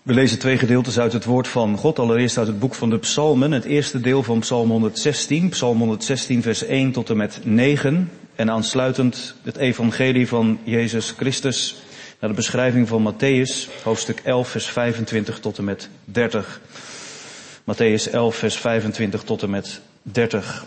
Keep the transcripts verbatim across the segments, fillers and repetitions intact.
We lezen twee gedeeltes uit het woord van God. Allereerst uit het boek van de Psalmen. Het eerste deel van Psalm honderdzestien. Psalm honderdzestien vers één tot en met negen. En aansluitend het evangelie van Jezus Christus naar de beschrijving van Mattheüs. Hoofdstuk elf vers vijfentwintig tot en met dertig. Mattheüs elf vers vijfentwintig tot en met dertig.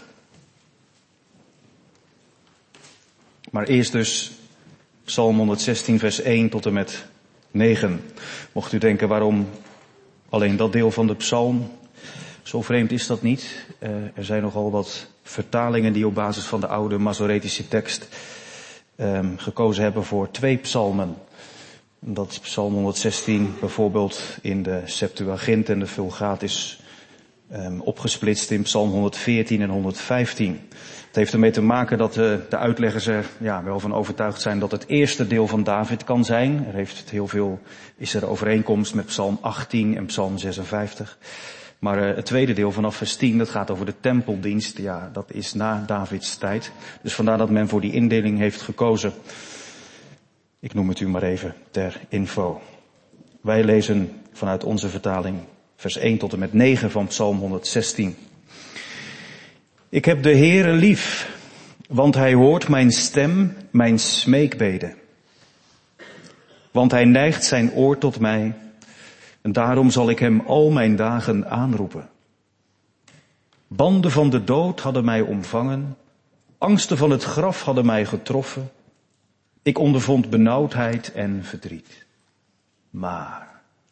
Maar eerst dus Psalm honderdzestien vers één tot en met negen. Mocht u denken, waarom alleen dat deel van de psalm? Zo vreemd is dat niet. Uh, er zijn nogal wat vertalingen die op basis van de oude Masoretische tekst um, gekozen hebben voor twee psalmen. Dat psalm honderdzestien bijvoorbeeld in de Septuagint en de Vulgaat is um, opgesplitst in psalm honderdveertien en honderdvijftien. Het heeft ermee te maken dat de, de uitleggers er ja, wel van overtuigd zijn dat het eerste deel van David kan zijn. Er heeft heel veel, is er overeenkomst met psalm achttien en psalm zesenvijftig. Maar uh, het tweede deel vanaf vers tien, dat gaat over de tempeldienst. Ja, dat is na Davids tijd. Dus vandaar dat men voor die indeling heeft gekozen. Ik noem het u maar even ter info. Wij lezen vanuit onze vertaling vers één tot en met negen van psalm honderdzestien. Ik heb de Heere lief, want hij hoort mijn stem, mijn smeekbeden. Want hij neigt zijn oor tot mij, en daarom zal ik hem al mijn dagen aanroepen. Banden van de dood hadden mij omvangen, angsten van het graf hadden mij getroffen. Ik ondervond benauwdheid en verdriet. Maar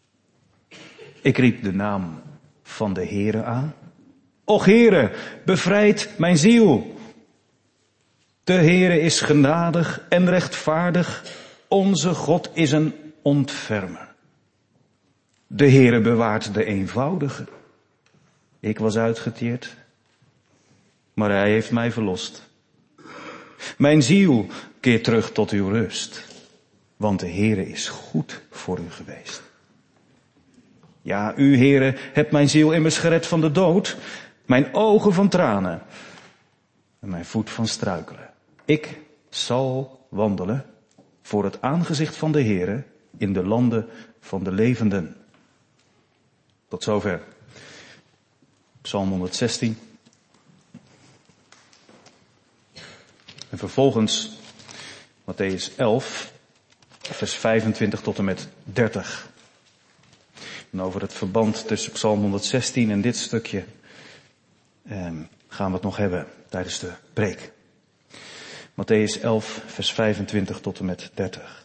ik riep de naam van de Heere aan. Och Heere, bevrijd mijn ziel. De Heere is genadig en rechtvaardig. Onze God is een ontfermer. De Heere bewaart de eenvoudige. Ik was uitgeteerd, maar hij heeft mij verlost. Mijn ziel keert terug tot uw rust, want de Heere is goed voor u geweest. Ja, u Heere hebt mijn ziel immers gered van de dood, mijn ogen van tranen en mijn voet van struikelen. Ik zal wandelen voor het aangezicht van de Heere in de landen van de levenden. Tot zover. Psalm honderdzestien. En vervolgens Mattheüs elf, vers vijfentwintig tot en met dertig. En over het verband tussen Psalm honderdzestien en dit stukje eh, gaan we het nog hebben tijdens de preek. Mattheüs elf, vers vijfentwintig tot en met dertig.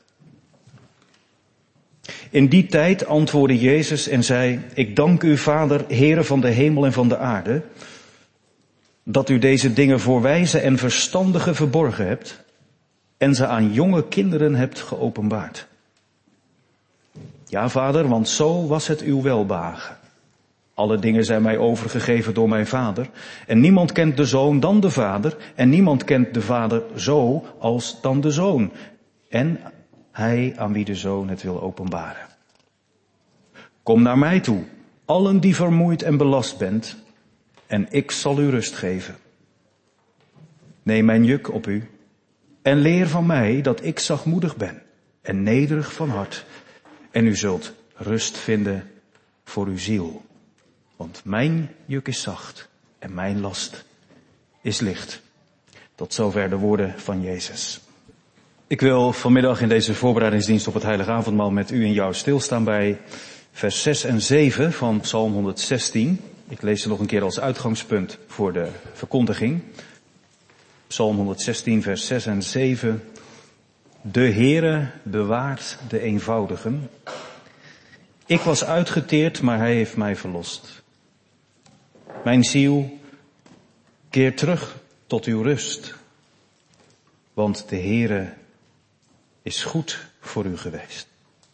In die tijd antwoordde Jezus en zei, ik dank u, Vader, Heere van de hemel en van de aarde, dat u deze dingen voor wijze en verstandigen verborgen hebt en ze aan jonge kinderen hebt geopenbaard. Ja, Vader, want zo was het uw welbehagen. Alle dingen zijn mij overgegeven door mijn Vader. En niemand kent de Zoon dan de Vader. En niemand kent de Vader zo als dan de Zoon. En hij aan wie de Zoon het wil openbaren. Kom naar mij toe, allen die vermoeid en belast bent, en ik zal u rust geven. Neem mijn juk op u en leer van mij dat ik zachtmoedig ben en nederig van hart. En u zult rust vinden voor uw ziel. Want mijn juk is zacht en mijn last is licht. Tot zover de woorden van Jezus. Ik wil vanmiddag in deze voorbereidingsdienst op het Heilige Avondmaal met u en jou stilstaan bij vers zes en zeven van Psalm honderdzestien. Ik lees ze nog een keer als uitgangspunt voor de verkondiging. Psalm honderdzestien vers zes en zeven. De Heere bewaart de eenvoudigen. Ik was uitgeteerd, maar hij heeft mij verlost. Mijn ziel, keer terug tot uw rust. Want de Heere is goed voor u geweest.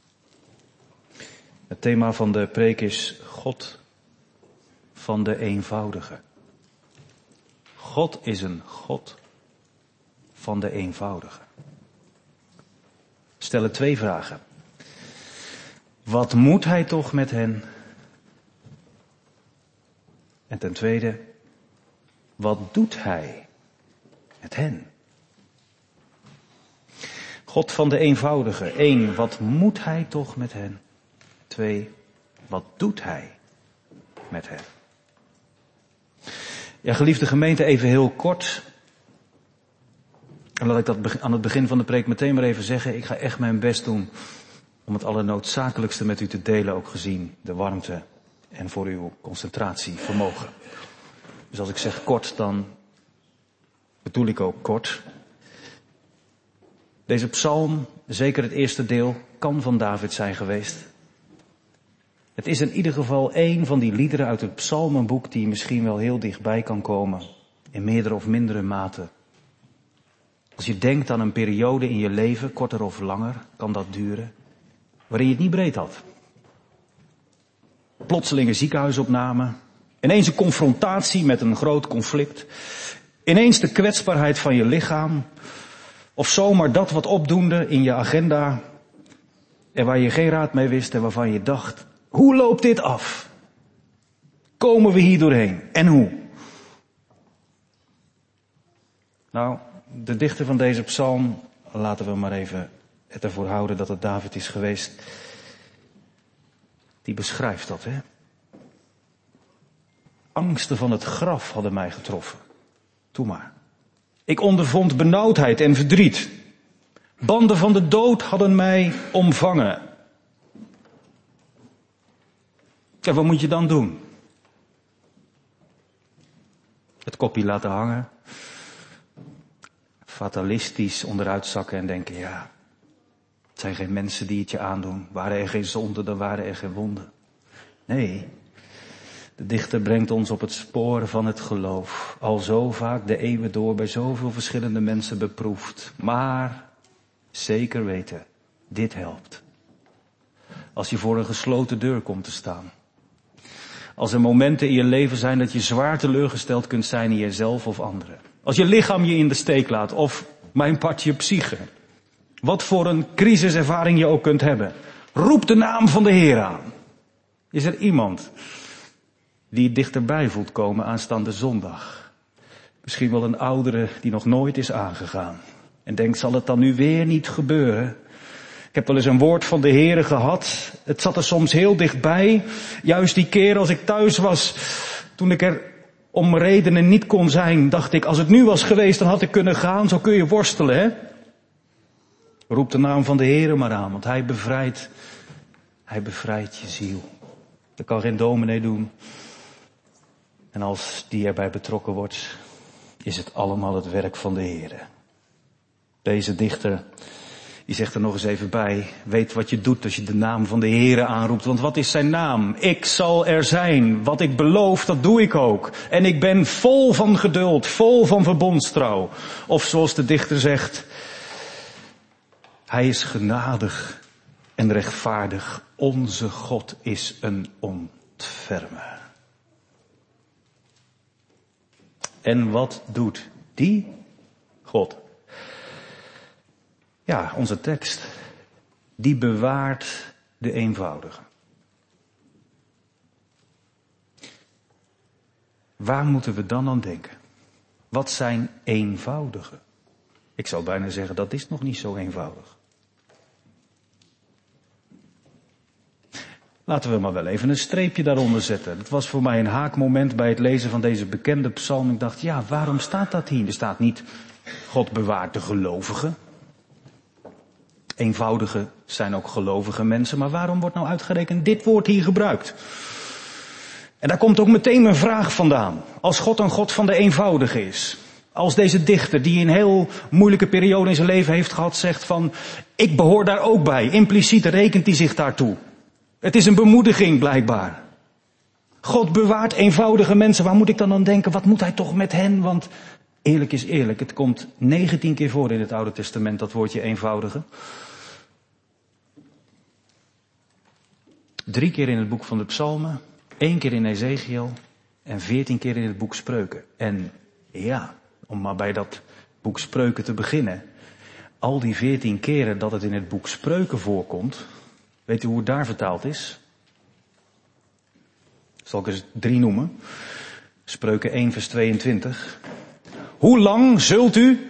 Het thema van de preek is God van de eenvoudige. God is een God van de eenvoudige. Stellen twee vragen. Wat moet hij toch met hen? En ten tweede, wat doet hij met hen? God van de eenvoudige. Eén, wat moet hij toch met hen? Twee, Wat doet hij met hen? Ja, geliefde gemeente, even heel kort. En laat ik dat aan het begin van de preek meteen maar even zeggen. Ik ga echt mijn best doen om het allernoodzakelijkste met u te delen, ook gezien de warmte en voor uw concentratievermogen. Dus als ik zeg kort, dan bedoel ik ook kort. Deze psalm, zeker het eerste deel, kan van David zijn geweest. Het is in ieder geval één van die liederen uit het psalmenboek die misschien wel heel dichtbij kan komen, in meerdere of mindere mate. Als je denkt aan een periode in je leven, korter of langer, kan dat duren, waarin je het niet breed had. Plotselinge ziekenhuisopname, ineens een confrontatie met een groot conflict, ineens de kwetsbaarheid van je lichaam, of zomaar dat wat opdoende in je agenda en waar je geen raad mee wist en waarvan je dacht, hoe loopt dit af? Komen we hier doorheen? En hoe? Nou, de dichter van deze psalm, laten we maar even het ervoor houden dat het David is geweest, die beschrijft dat, hè. Angsten van het graf hadden mij getroffen. Doe maar. Ik ondervond benauwdheid en verdriet. Banden van de dood hadden mij omvangen. Ja, wat moet je dan doen? Het kopje laten hangen. Fatalistisch onderuit zakken en denken, ja, het zijn geen mensen die het je aandoen. Waren er geen zonden, dan waren er geen wonden. Nee, de dichter brengt ons op het spoor van het geloof. Al zo vaak de eeuwen door bij zoveel verschillende mensen beproefd. Maar zeker weten, dit helpt. Als je voor een gesloten deur komt te staan. Als er momenten in je leven zijn dat je zwaar teleurgesteld kunt zijn in jezelf of anderen. Als je lichaam je in de steek laat of mijn part je psyche. Wat voor een crisiservaring je ook kunt hebben. Roep de naam van de Heer aan. Is er iemand die het dichterbij voelt komen aanstaande zondag? Misschien wel een oudere die nog nooit is aangegaan. En denkt, zal het dan nu weer niet gebeuren? Ik heb wel eens een woord van de Heere gehad. Het zat er soms heel dichtbij. Juist die keer als ik thuis was, toen ik er om redenen niet kon zijn, dacht ik, als het nu was geweest, dan had ik kunnen gaan. Zo kun je worstelen, hè? Roep de naam van de Heere maar aan, want hij bevrijdt, hij bevrijdt je ziel. Dat kan geen dominee doen. En als die erbij betrokken wordt, is het allemaal het werk van de Heere. Deze dichter, die zegt er nog eens even bij, weet wat je doet als je de naam van de Heere aanroept. Want wat is zijn naam? Ik zal er zijn. Wat ik beloof, dat doe ik ook. En ik ben vol van geduld, vol van verbondstrouw. Of zoals de dichter zegt, hij is genadig en rechtvaardig. Onze God is een ontfermer. En wat doet die God? Ja, onze tekst. Die bewaart de eenvoudige. Waar moeten we dan aan denken? Wat zijn eenvoudige? Ik zou bijna zeggen, dat is nog niet zo eenvoudig. Laten we maar wel even een streepje daaronder zetten. Het was voor mij een haakmoment bij het lezen van deze bekende psalm. Ik dacht, ja, waarom staat dat hier? Er staat niet, God bewaart de gelovigen. Eenvoudige zijn ook gelovige mensen, maar waarom wordt nou uitgerekend dit woord hier gebruikt? En daar komt ook meteen mijn vraag vandaan. Als God een God van de eenvoudige is, als deze dichter die een heel moeilijke periode in zijn leven heeft gehad, zegt van, ik behoor daar ook bij, impliciet rekent hij zich daartoe. Het is een bemoediging blijkbaar. God bewaart eenvoudige mensen, waar moet ik dan aan denken, wat moet hij toch met hen? Want eerlijk is eerlijk, het komt negentien keer voor in het Oude Testament, dat woordje eenvoudige. Drie keer in het boek van de Psalmen, één keer in Ezekiel en veertien keer in het boek Spreuken. En ja, om maar bij dat boek Spreuken te beginnen. Al die veertien keren dat het in het boek Spreuken voorkomt, weet u hoe het daar vertaald is? Zal ik eens drie noemen. Spreuken één vers tweeëntwintig. Hoe lang zult u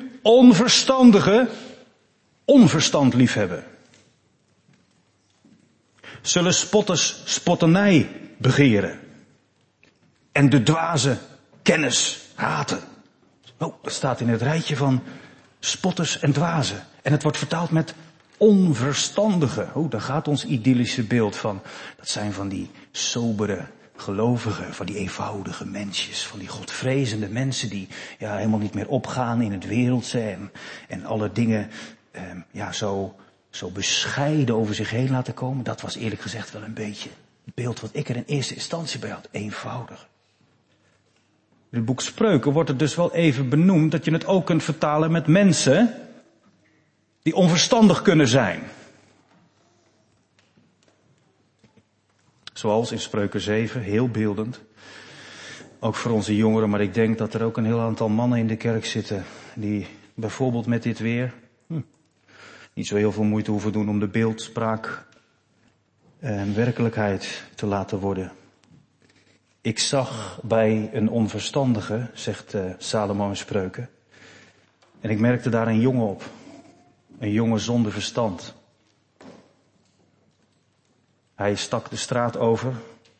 onverstandige onverstand liefhebben? zullen spotters spotternij begeren. En de dwaze kennis haten. Oh, dat staat in het rijtje van spotters en dwazen. En het wordt vertaald met onverstandigen. Oh, daar gaat ons idyllische beeld van. Dat zijn van die sobere gelovigen, van die eenvoudige mensjes, van die godvrezende mensen die ja helemaal niet meer opgaan in het wereldse en, en alle dingen eh, ja zo, zo bescheiden over zich heen laten komen. Dat was eerlijk gezegd wel een beetje het beeld wat ik er in eerste instantie bij had. Eenvoudig. In het boek Spreuken wordt het dus wel even benoemd dat je het ook kunt vertalen met mensen die onverstandig kunnen zijn. Zoals in Spreuken zeven, heel beeldend. Ook voor onze jongeren, maar ik denk dat er ook een heel aantal mannen in de kerk zitten die bijvoorbeeld met dit weer hm, niet zo heel veel moeite hoeven doen om de beeldspraak en werkelijkheid te laten worden. Ik zag bij een onverstandige, zegt uh, Salomo in Spreuken, en ik merkte daar een jongen op. Een jongen zonder verstand. Hij stak de straat over.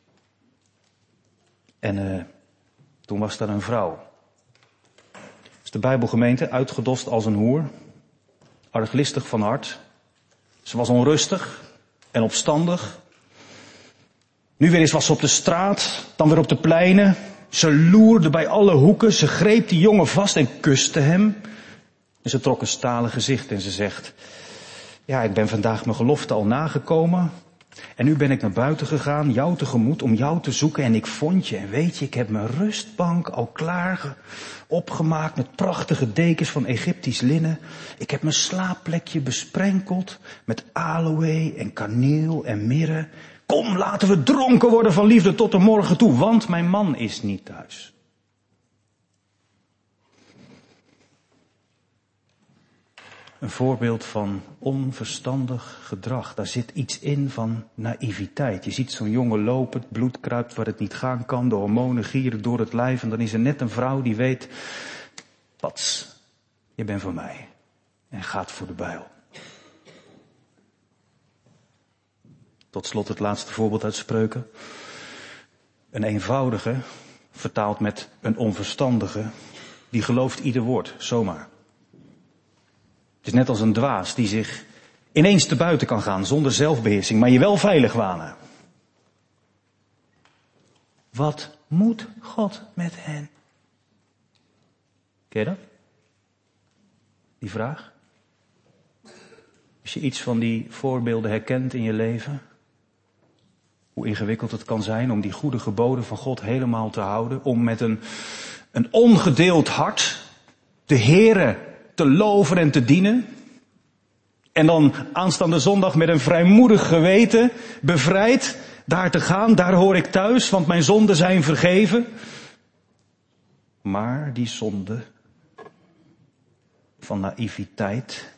En uh, toen was daar een vrouw. Dus de Bijbelgemeente, uitgedost als een hoer. Arglistig van hart. Ze was onrustig en opstandig. Nu weer eens was ze op de straat, dan weer op de pleinen. Ze loerde bij alle hoeken. Ze greep die jongen vast en kuste hem. En ze trok een stalen gezicht en ze zegt, ja, ik ben vandaag mijn gelofte al nagekomen. En nu ben ik naar buiten gegaan, jou tegemoet, om jou te zoeken. En ik vond je, en weet je, ik heb mijn rustbank al klaar opgemaakt met prachtige dekens van Egyptisch linnen. Ik heb mijn slaapplekje besprenkeld met aloë en kaneel en mirre. Kom, laten we dronken worden van liefde tot de morgen toe, want mijn man is niet thuis. Een voorbeeld van onverstandig gedrag. Daar zit iets in van naïviteit. Je ziet zo'n jongen lopen, het bloed kruipt waar het niet gaan kan, de hormonen gieren door het lijf. En dan is er net een vrouw die weet, pats, je bent voor mij. En gaat voor de bijl. Tot slot het laatste voorbeeld uit Spreuken. Een eenvoudige, vertaald met een onverstandige, die gelooft ieder woord, zomaar. Het is net als een dwaas die zich ineens te buiten kan gaan zonder zelfbeheersing, maar je wel veilig wanen. Wat moet God met hen? Ken je dat? Die vraag? Als je iets van die voorbeelden herkent in je leven, hoe ingewikkeld het kan zijn om die goede geboden van God helemaal te houden, om met een, een ongedeeld hart de Heere te loven en te dienen. En dan aanstaande zondag met een vrijmoedig geweten, bevrijd, daar te gaan, daar hoor ik thuis, want mijn zonden zijn vergeven. Maar die zonde van naïviteit,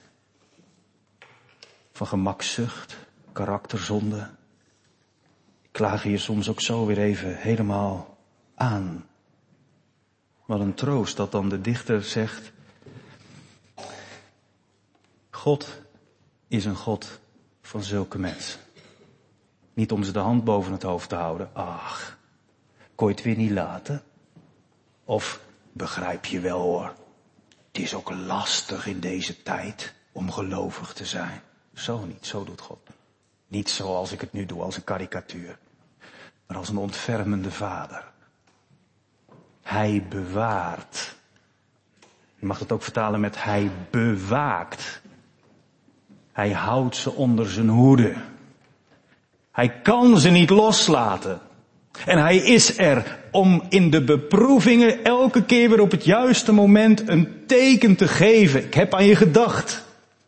van gemakzucht, karakterzonde, klagen je soms ook zo weer even helemaal aan. Wat een troost dat dan de dichter zegt, God is een God van zulke mensen. Niet om ze de hand boven het hoofd te houden. Ach, kon je het weer niet laten? Of begrijp je wel hoor, het is ook lastig in deze tijd om gelovig te zijn. Zo niet, zo doet God. Niet zoals ik het nu doe, als een karikatuur. Maar als een ontfermende vader. Hij bewaart. Je mag het ook vertalen met hij bewaakt. Hij houdt ze onder zijn hoede. Hij kan ze niet loslaten. En hij is er om in de beproevingen elke keer weer op het juiste moment een teken te geven. Ik heb aan je gedacht.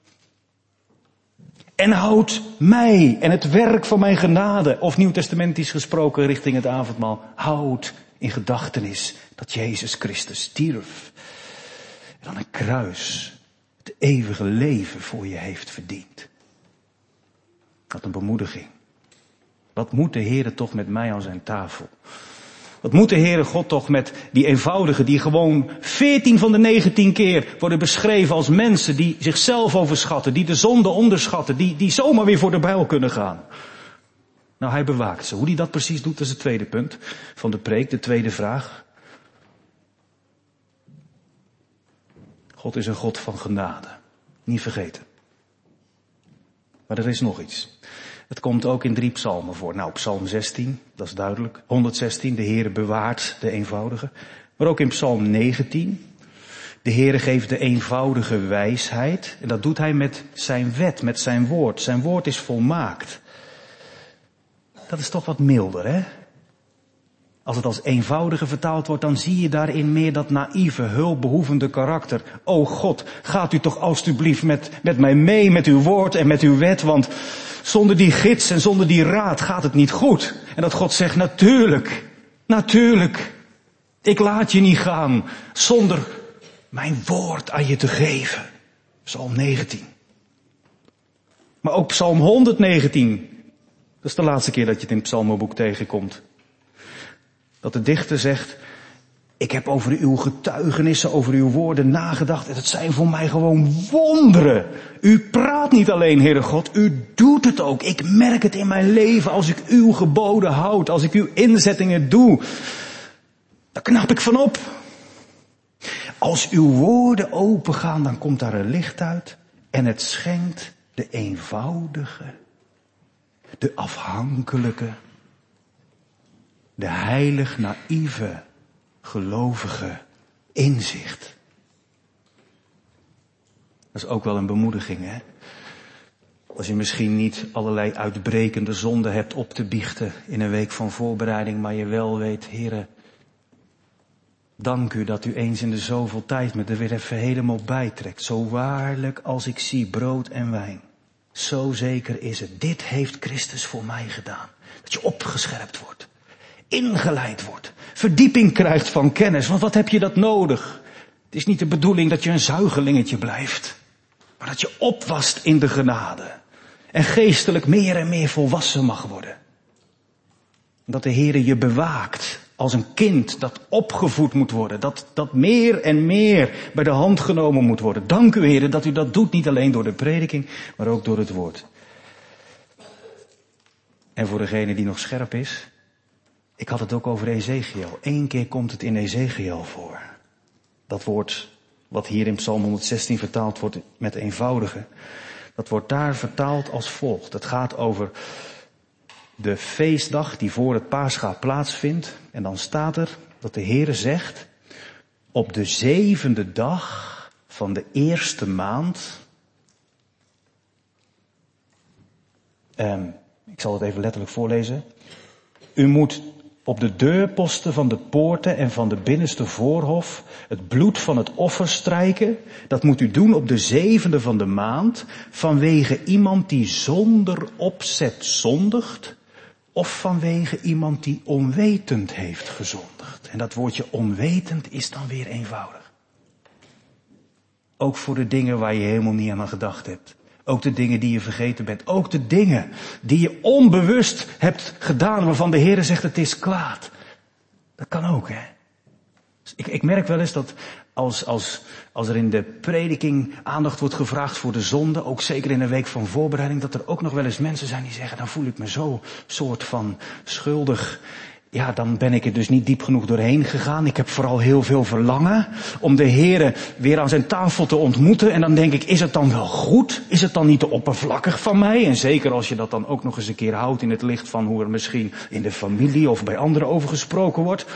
En houdt mij en het werk van mijn genade, of nieuwtestamentisch gesproken richting het avondmaal, houdt in gedachtenis dat Jezus Christus stierf. En aan een kruis het eeuwige leven voor je heeft verdiend. Wat een bemoediging. Wat moet de Heere toch met mij aan zijn tafel? Wat moet de Heere God toch met die eenvoudigen die gewoon veertien van de negentien keer worden beschreven als mensen die zichzelf overschatten, die de zonde onderschatten, die, die zomaar weer voor de bijl kunnen gaan. Nou, hij bewaakt ze. Hoe hij dat precies doet, dat is het tweede punt van de preek, de tweede vraag. God is een God van genade. Niet vergeten. Maar er is nog iets. Het komt ook in drie psalmen voor. Nou, psalm zestien, dat is duidelijk. honderdzestien, de Heere bewaart de eenvoudige. Maar ook in psalm negentien. De Heere geeft de eenvoudige wijsheid. En dat doet hij met zijn wet, met zijn woord. Zijn woord is volmaakt. Dat is toch wat milder, hè? Als het als eenvoudige vertaald wordt, dan zie je daarin meer dat naïeve, hulpbehoevende karakter. O God, gaat u toch alstublieft met, met mij mee, met uw woord en met uw wet, want zonder die gids en zonder die raad gaat het niet goed. En dat God zegt, natuurlijk, natuurlijk, ik laat je niet gaan zonder mijn woord aan je te geven. Psalm negentien. Maar ook psalm honderdnegentien. Dat is de laatste keer dat je het in het psalmenboek tegenkomt. Dat de dichter zegt, ik heb over uw getuigenissen, over uw woorden nagedacht. En het zijn voor mij gewoon wonderen. U praat niet alleen, Heere God, u doet het ook. Ik merk het in mijn leven als ik uw geboden houd, als ik uw inzettingen doe. Daar knap ik van op. Als uw woorden opengaan, dan komt daar een licht uit. En het schenkt de eenvoudige, de afhankelijke, de heilig naïeve, gelovige inzicht. Dat is ook wel een bemoediging, hè? Als je misschien niet allerlei uitbrekende zonden hebt op te biechten in een week van voorbereiding, maar je wel weet, Heere, dank u dat u eens in de zoveel tijd me er weer even helemaal bijtrekt. Zo waarlijk als ik zie brood en wijn. Zo zeker is het. Dit heeft Christus voor mij gedaan. Dat je opgescherpt wordt. Ingeleid wordt. Verdieping krijgt van kennis. Want wat heb je dat nodig? Het is niet de bedoeling dat je een zuigelingetje blijft. Maar dat je opwast in de genade. En geestelijk meer en meer volwassen mag worden. Dat de Heere je bewaakt. Als een kind dat opgevoed moet worden. Dat, dat meer en meer bij de hand genomen moet worden. Dank u, Heere, dat u dat doet. Niet alleen door de prediking, maar ook door het woord. En voor degene die nog scherp is. Ik had het ook over Ezechiel. Eén keer komt het in Ezechiel voor. Dat woord wat hier in Psalm honderdzestien vertaald wordt met eenvoudige. Dat wordt daar vertaald als volgt. Het gaat over de feestdag die voor het Pascha plaatsvindt. En dan staat er dat de Heere zegt, op de zevende dag van de eerste maand. Um, ik zal het even letterlijk voorlezen. U moet op de deurposten van de poorten en van de binnenste voorhof het bloed van het offer strijken. Dat moet u doen op de zevende van de maand vanwege iemand die zonder opzet zondigt. Of vanwege iemand die onwetend heeft gezondigd. En dat woordje onwetend is dan weer eenvoudig. Ook voor de dingen waar je helemaal niet aan gedacht hebt. Ook de dingen die je vergeten bent. Ook de dingen die je onbewust hebt gedaan waarvan de Heere zegt het is kwaad. Dat kan ook, hè. Dus ik, ik merk wel eens dat als, als, als er in de prediking aandacht wordt gevraagd voor de zonde, ook zeker in een week van voorbereiding, dat er ook nog wel eens mensen zijn die zeggen, dan voel ik me zo soort van schuldig. Ja, dan ben ik er dus niet diep genoeg doorheen gegaan. Ik heb vooral heel veel verlangen om de Heere weer aan zijn tafel te ontmoeten. En dan denk ik, is het dan wel goed? Is het dan niet te oppervlakkig van mij? En zeker als je dat dan ook nog eens een keer houdt in het licht van hoe er misschien in de familie of bij anderen over gesproken wordt.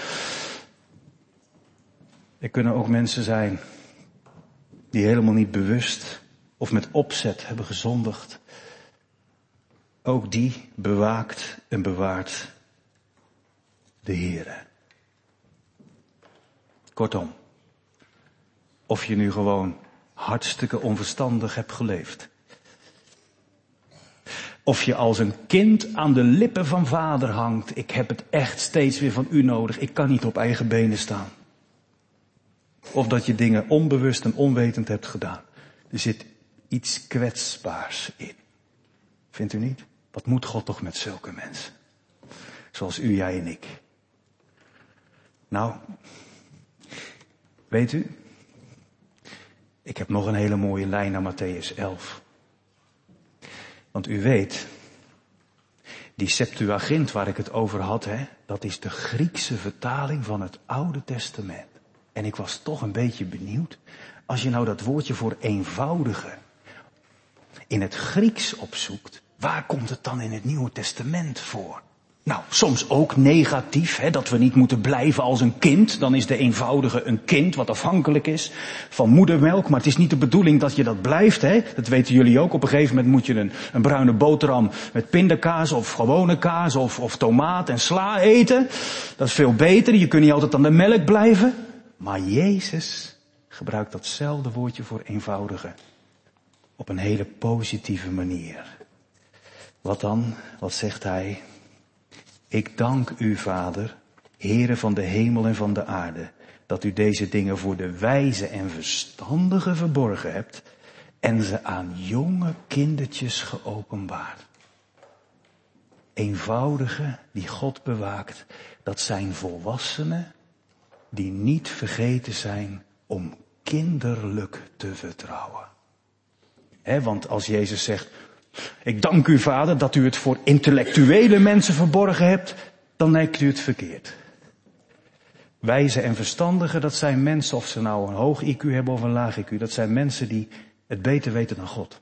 Er kunnen ook mensen zijn die helemaal niet bewust of met opzet hebben gezondigd. Ook die bewaakt en bewaart de Heere. Kortom, of je nu gewoon hartstikke onverstandig hebt geleefd. Of je als een kind aan de lippen van vader hangt. Ik heb het echt steeds weer van u nodig. Ik kan niet op eigen benen staan. Of dat je dingen onbewust en onwetend hebt gedaan. Er zit iets kwetsbaars in. Vindt u niet? Wat moet God toch met zulke mensen? Zoals u, jij en ik. Nou, weet u, ik heb nog een hele mooie lijn naar Mattheüs elf. Want u weet, Die Septuagint waar ik het over had, hè, dat is de Griekse vertaling van het Oude Testament. En ik was toch een beetje benieuwd. Als je nou dat woordje voor eenvoudige in het Grieks opzoekt, waar komt het dan in het Nieuwe Testament voor? Nou, soms ook negatief, hè, dat we niet moeten blijven als een kind. Dan is de eenvoudige een kind wat afhankelijk is van moedermelk. Maar het is niet de bedoeling dat je dat blijft. Hè. Dat weten jullie ook. Op een gegeven moment moet je een, een bruine boterham met pindakaas of gewone kaas of, of tomaat en sla eten. Dat is veel beter. Je kunt niet altijd aan de melk blijven. Maar Jezus gebruikt datzelfde woordje voor eenvoudige op een hele positieve manier. Wat dan? Wat zegt hij? Ik dank u, Vader, Heere van de hemel en van de aarde, dat u deze dingen voor de wijze en verstandigen verborgen hebt en ze aan jonge kindertjes geopenbaard. Eenvoudigen die God bewaakt, dat zijn volwassenen die niet vergeten zijn om kinderlijk te vertrouwen. He, want als Jezus zegt, ik dank u, Vader, dat u het voor intellectuele mensen verborgen hebt, dan denkt u het verkeerd. Wijze en verstandigen, dat zijn mensen, of ze nou een hoog I Q hebben of een laag I Q, dat zijn mensen die het beter weten dan God.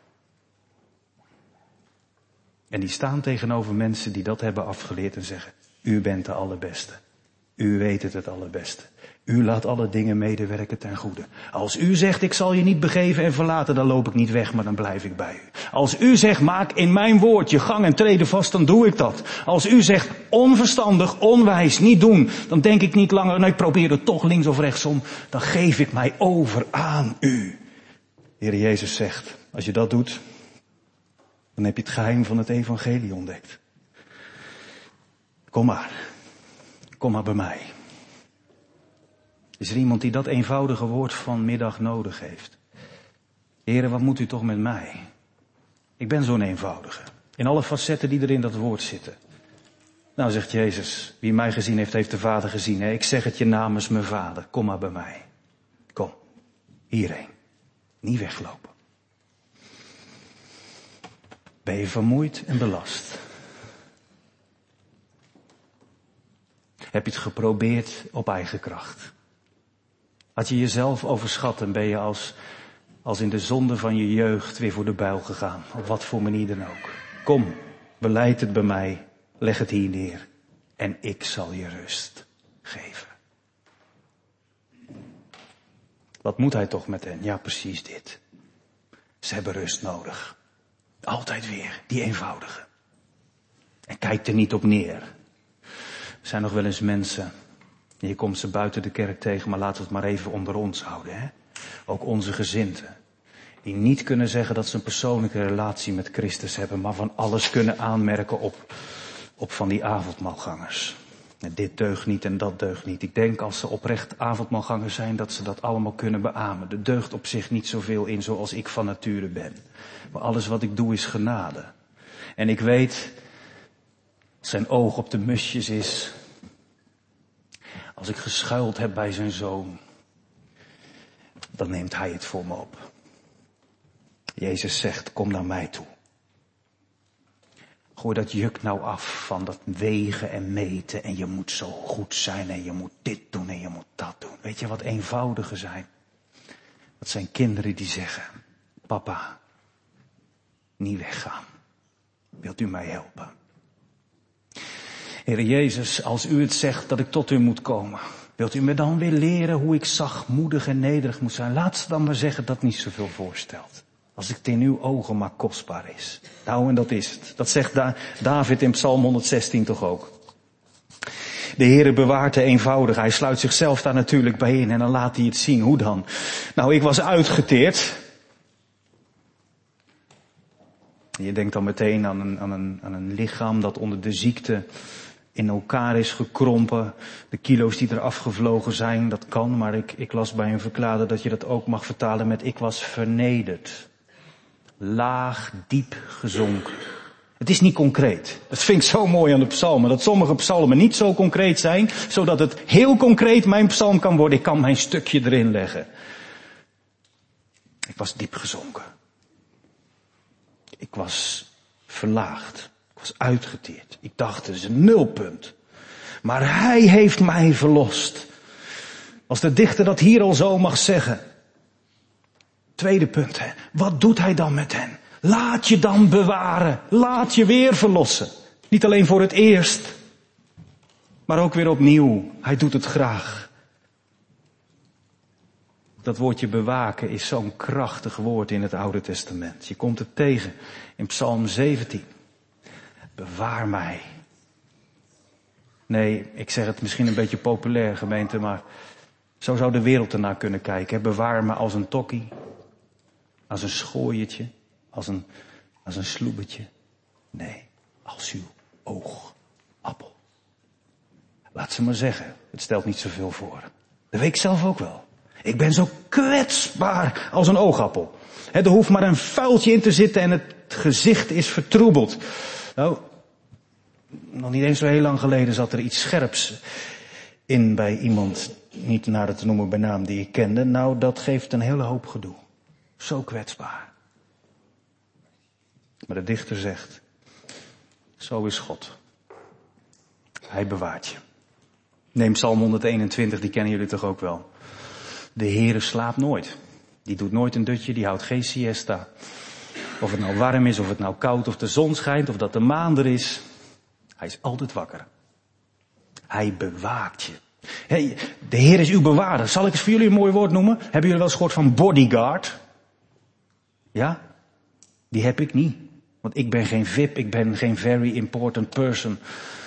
En die staan tegenover mensen die dat hebben afgeleerd en zeggen, u bent de allerbeste. U weet het het allerbeste. U laat alle dingen medewerken ten goede. Als u zegt, ik zal je niet begeven en verlaten, dan loop ik niet weg, maar dan blijf ik bij u. Als u zegt, maak in mijn woord je gang en treden vast, dan doe ik dat. Als u zegt, onverstandig, onwijs, niet doen, dan denk ik niet langer, nou ik probeer het toch links of rechtsom, dan geef ik mij over aan u. De Heer Jezus zegt, als je dat doet, dan heb je het geheim van het evangelie ontdekt. Kom maar, kom maar bij mij. Is er iemand die dat eenvoudige woord vanmiddag nodig heeft? Heren, wat moet u toch met mij? Ik ben zo'n eenvoudige. In alle facetten die er in dat woord zitten. Nou, zegt Jezus, wie mij gezien heeft, heeft de Vader gezien. Hè? Ik zeg het je namens mijn Vader. Kom maar bij mij. Kom, hierheen. Niet weglopen. Ben je vermoeid en belast? Heb je het geprobeerd op eigen kracht? Had je jezelf overschat en ben je als, als in de zonde van je jeugd weer voor de bijl gegaan. Op wat voor manier dan ook. Kom, belijd het bij mij, leg het hier neer en ik zal je rust geven. Wat moet hij toch met hen? Ja, precies dit. Ze hebben rust nodig. Altijd weer, die eenvoudige. En kijk er niet op neer. Er zijn nog wel eens mensen, en je komt ze buiten de kerk tegen, maar laten we het maar even onder ons houden. Hè? Ook onze gezinten. Die niet kunnen zeggen dat ze een persoonlijke relatie met Christus hebben, maar van alles kunnen aanmerken op, op van die avondmaalgangers. En dit deugt niet en dat deugt niet. Ik denk als ze oprecht avondmaalgangers zijn, dat ze dat allemaal kunnen beamen. Er deugt op zich niet zoveel in zoals ik van nature ben. Maar alles wat ik doe is genade. En ik weet, zijn oog op de musjes is, als ik geschuild heb bij zijn zoon, dan neemt hij het voor me op. Jezus zegt, kom naar mij toe. Gooi dat juk nou af van dat wegen en meten en je moet zo goed zijn en je moet dit doen en je moet dat doen. Weet je wat eenvoudiger zijn? Dat zijn kinderen die zeggen, papa, niet weggaan. Wilt u mij helpen? Heere Jezus, als u het zegt dat ik tot u moet komen, wilt u me dan weer leren hoe ik zachtmoedig en nederig moet zijn? Laat ze dan maar zeggen dat niet zoveel voorstelt. Als het in uw ogen maar kostbaar is. Nou, en dat is het. Dat zegt da- David in Psalm honderdzestien toch ook. De Heere bewaart de eenvoudig. Hij sluit zichzelf daar natuurlijk bij in en dan laat hij het zien. Hoe dan? Nou, ik was uitgeteerd. Je denkt dan meteen aan een, aan een, aan een lichaam dat onder de ziekte in elkaar is gekrompen. De kilo's die er afgevlogen zijn, dat kan. Maar ik, ik las bij een verklaarder dat je dat ook mag vertalen met ik was vernederd. Laag, diep gezonken. Het is niet concreet. Dat vind ik zo mooi aan de psalmen. Dat sommige psalmen niet zo concreet zijn, zodat het heel concreet mijn psalm kan worden. Ik kan mijn stukje erin leggen. Ik was diep gezonken. Ik was verlaagd. Ik was uitgeteerd. Ik dacht, het is een nulpunt. Maar hij heeft mij verlost. Als de dichter dat hier al zo mag zeggen. Tweede punt, hè. Wat doet hij dan met hen? Laat je dan bewaren. Laat je weer verlossen. Niet alleen voor het eerst. Maar ook weer opnieuw. Hij doet het graag. Dat woordje bewaken is zo'n krachtig woord in het Oude Testament. Je komt het tegen in Psalm zeventien. Bewaar mij. Nee, ik zeg het misschien een beetje populair, gemeente, maar zo zou de wereld ernaar kunnen kijken. Bewaar me als een tokkie, als een schooiertje, als een, als een sloebetje. Nee, als uw oogappel. Laat ze maar zeggen, het stelt niet zoveel voor. Dat weet ik zelf ook wel. Ik ben zo kwetsbaar als een oogappel. He, er hoeft maar een vuiltje in te zitten en het gezicht is vertroebeld. Nou, nog niet eens zo heel lang geleden zat er iets scherps in bij iemand, niet nader te noemen bij naam, die ik kende. Nou, dat geeft een hele hoop gedoe. Zo kwetsbaar. Maar de dichter zegt, zo is God. Hij bewaart je. Neem Psalm honderdeenentwintig, die kennen jullie toch ook wel. De Heere slaapt nooit. Die doet nooit een dutje, die houdt geen siesta. Of het nou warm is, of het nou koud, of de zon schijnt, of dat de maan er is. Hij is altijd wakker. Hij bewaakt je. Hey, de Heer is uw bewaarder. Zal ik eens voor jullie een mooi woord noemen? Hebben jullie wel eens gehoord van bodyguard? Ja? Die heb ik niet. Want ik ben geen V I P, ik ben geen very important person.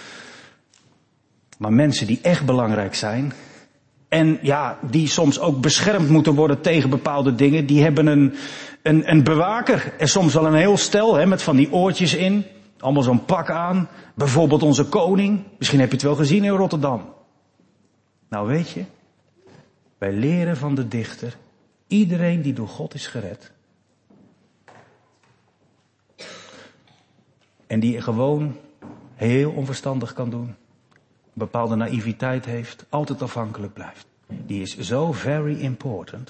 Maar mensen die echt belangrijk zijn, en ja, die soms ook beschermd moeten worden tegen bepaalde dingen, die hebben een, een, een bewaker. En soms wel een heel stel, hè, met van die oortjes in. Allemaal zo'n pak aan. Bijvoorbeeld onze koning. Misschien heb je het wel gezien in Rotterdam. Nou weet je, wij leren van de dichter, iedereen die door God is gered, en die gewoon heel onverstandig kan doen, een bepaalde naïviteit heeft, altijd afhankelijk blijft. Die is zo very important,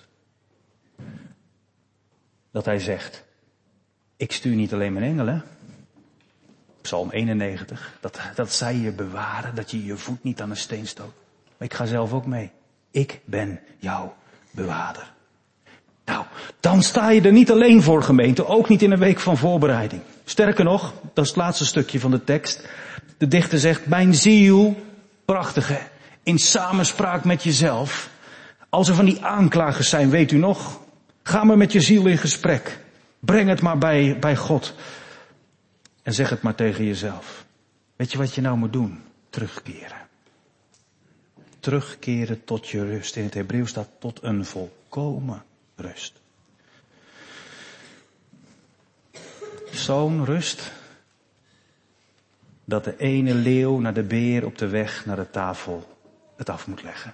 dat hij zegt, ik stuur niet alleen mijn engelen, Psalm eenennegentig, dat, dat zij je bewaren, dat je je voet niet aan een steen stoot. Maar ik ga zelf ook mee. Ik ben jouw bewaarder. Nou, dan sta je er niet alleen voor, gemeente, ook niet in een week van voorbereiding. Sterker nog, dat is het laatste stukje van de tekst. De dichter zegt, mijn ziel, prachtig hè, in samenspraak met jezelf. Als er van die aanklagers zijn, weet u nog, ga maar met je ziel in gesprek. Breng het maar bij, bij God. En zeg het maar tegen jezelf. Weet je wat je nou moet doen? Terugkeren. Terugkeren tot je rust. In het Hebreeuws staat tot een volkomen rust. Zo'n rust dat de ene leeuw naar de beer op de weg naar de tafel het af moet leggen.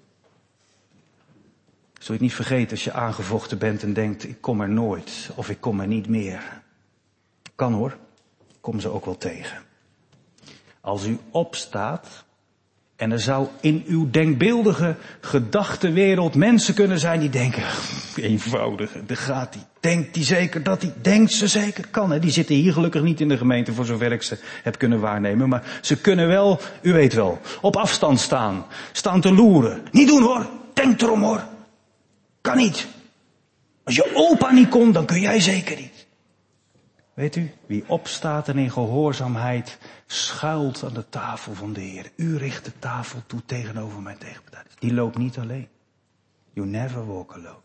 Zul je het niet vergeten als je aangevochten bent en denkt, ik kom er nooit of ik kom er niet meer. Kan hoor, kom ze ook wel tegen. Als u opstaat en er zou in uw denkbeeldige gedachtenwereld mensen kunnen zijn die denken, eenvoudige, daar gaat die. Denkt die zeker dat die, denkt ze zeker, kan hè. Die zitten hier gelukkig niet in de gemeente voor zover ik ze heb kunnen waarnemen. Maar ze kunnen wel, u weet wel, op afstand staan, staan te loeren. Niet doen hoor, denk erom hoor. Kan niet. Als je opa niet kon, dan kun jij zeker niet. Weet u, wie opstaat en in gehoorzaamheid schuilt aan de tafel van de Heer. U richt de tafel toe tegenover mijn tegenpartij. Die loopt niet alleen. You never walk alone.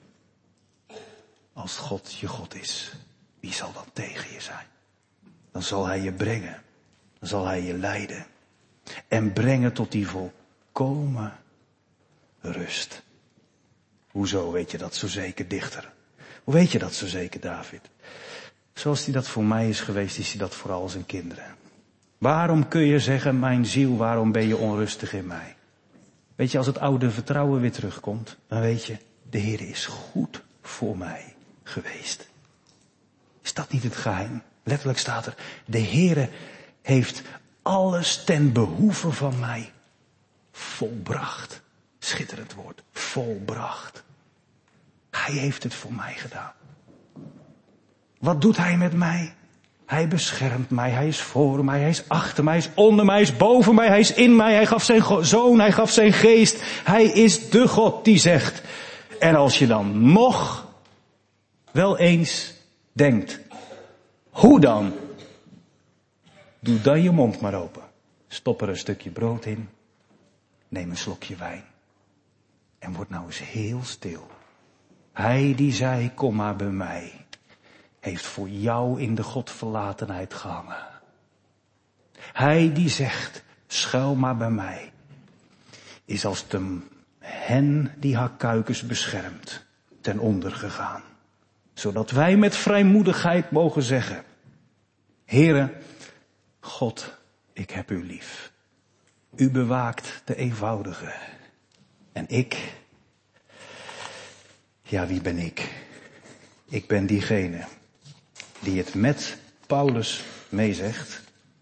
Als God je God is, wie zal dan tegen je zijn? Dan zal hij je brengen. Dan zal hij je leiden. En brengen tot die volkomen rust. Hoezo weet je dat zo zeker, dichter? Hoe weet je dat zo zeker, David? Zoals hij dat voor mij is geweest, is hij dat voor al zijn kinderen. Waarom kun je zeggen, mijn ziel, waarom ben je onrustig in mij? Weet je, als het oude vertrouwen weer terugkomt, dan weet je, de Heer is goed voor mij geweest. Is dat niet het geheim? Letterlijk staat er, de Heer heeft alles ten behoeve van mij volbracht. Schitterend woord, volbracht. Hij heeft het voor mij gedaan. Wat doet hij met mij? Hij beschermt mij, hij is voor mij, hij is achter mij, hij is onder mij, hij is boven mij, hij is in mij, hij gaf zijn zoon, hij gaf zijn geest. Hij is de God die zegt. En als je dan nog wel eens denkt, hoe dan? Doe dan je mond maar open. Stop er een stukje brood in. Neem een slokje wijn. En word nou eens heel stil. Hij die zei, kom maar bij mij, heeft voor jou in de godverlatenheid gehangen. Hij die zegt, schuil maar bij mij, is als de hen die haar kuikens beschermt, ten onder gegaan. Zodat wij met vrijmoedigheid mogen zeggen, Heere, God, ik heb u lief. U bewaakt de eenvoudige. En ik, ja, wie ben ik? Ik ben diegene die het met Paulus meezegt.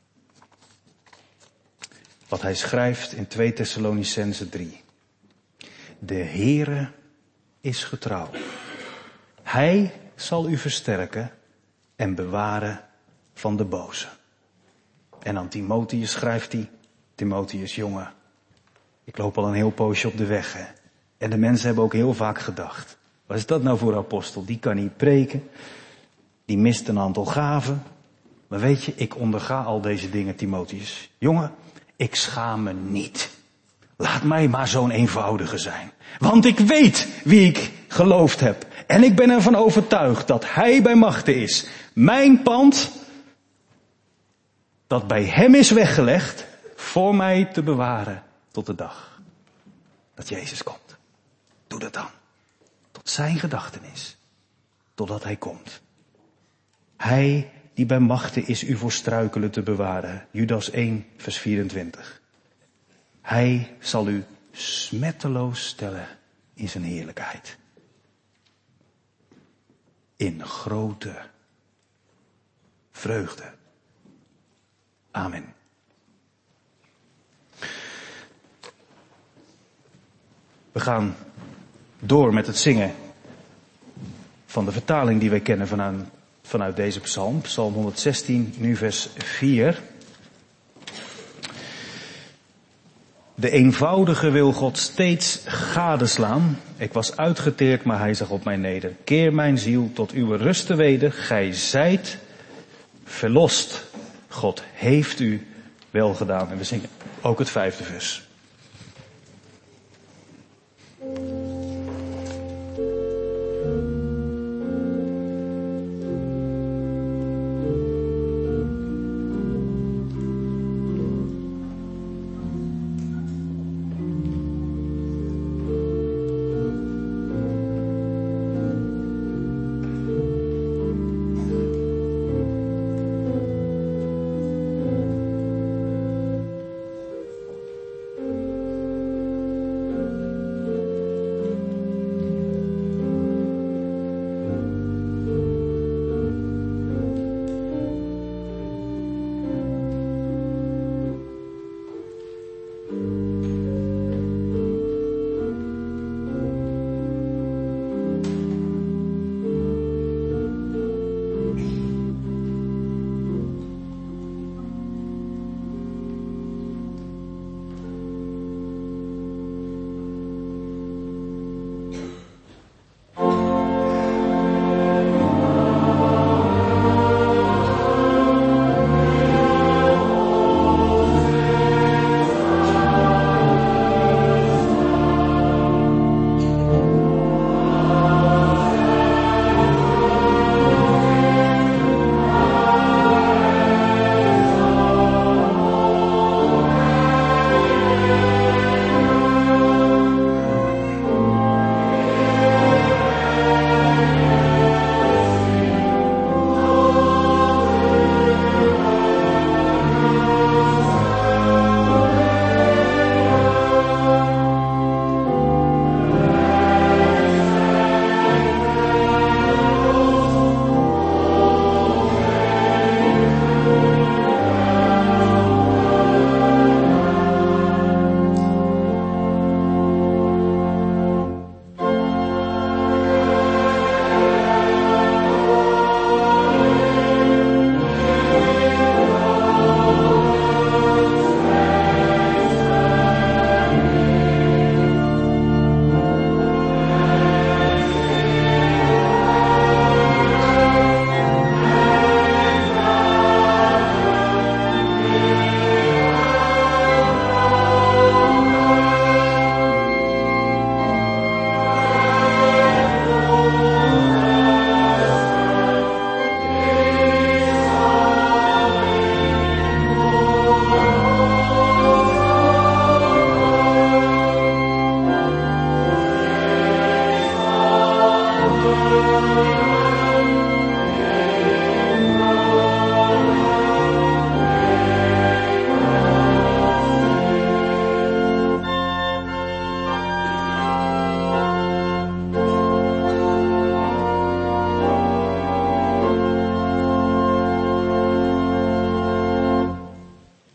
Wat hij schrijft in twee Thessalonicenzen drie. De Heere is getrouw. Hij zal u versterken en bewaren van de boze. En aan Timotheus schrijft hij, Timotheus jongen, ik loop al een heel poosje op de weg, hè. En de mensen hebben ook heel vaak gedacht, wat is dat nou voor apostel? Die kan niet preken, die mist een aantal gaven. Maar weet je, ik onderga al deze dingen, Timotheus. Jongen, ik schaam me niet. Laat mij maar zo'n eenvoudige zijn. Want ik weet wie ik geloofd heb. En ik ben ervan overtuigd dat hij bij machten is. Mijn pand, dat bij hem is weggelegd, voor mij te bewaren tot de dag dat Jezus komt. Doe dat dan. Tot zijn gedachtenis. Totdat hij komt. Hij die bij machten is u voor struikelen te bewaren. Judas één vers vierentwintig. Hij zal u smetteloos stellen in zijn heerlijkheid. In grote vreugde. Amen. We gaan door met het zingen van de vertaling die wij kennen vanuit, vanuit deze psalm. Psalm honderdzestien, nu vers vier. De eenvoudige wil God steeds gadeslaan. Ik was uitgeteerd, maar hij zag op mij neder. Keer mijn ziel tot uw rust weder. Gij zijt verlost. God heeft u wel gedaan. En we zingen ook het vijfde vers.